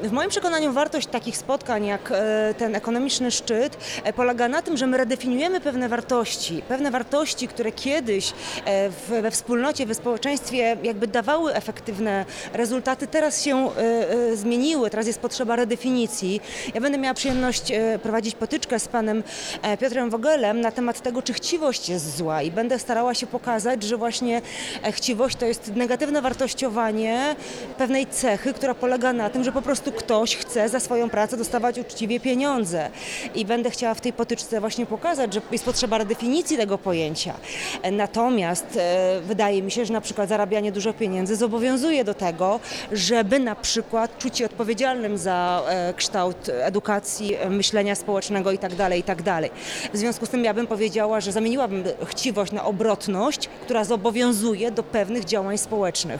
W moim przekonaniu wartość takich spotkań jak ten ekonomiczny szczyt polega na tym, że my redefiniujemy pewne wartości, które kiedyś we wspólnocie, w społeczeństwie jakby dawały efektywne rezultaty, teraz się zmieniły, teraz jest potrzeba redefinicji. Ja będę miała przyjemność prowadzić potyczkę z panem Piotrem Vogelem na temat tego, czy chciwość jest zła i będę starała się pokazać, że właśnie chciwość to jest negatywne wartościowanie pewnej cechy, która polega na tym, że po prostu ktoś chce za swoją pracę dostawać uczciwie pieniądze. I będę chciała w tej potyczce właśnie pokazać, że jest potrzeba redefinicji tego pojęcia. Natomiast wydaje mi się, że na przykład zarabianie dużo pieniędzy zobowiązuje do tego, żeby na przykład czuć się odpowiedzialnym za kształt edukacji, myślenia społecznego itd., itd. W związku z tym ja bym powiedziała, że zamieniłabym chciwość na obrotność, która zobowiązuje do pewnych działań społecznych.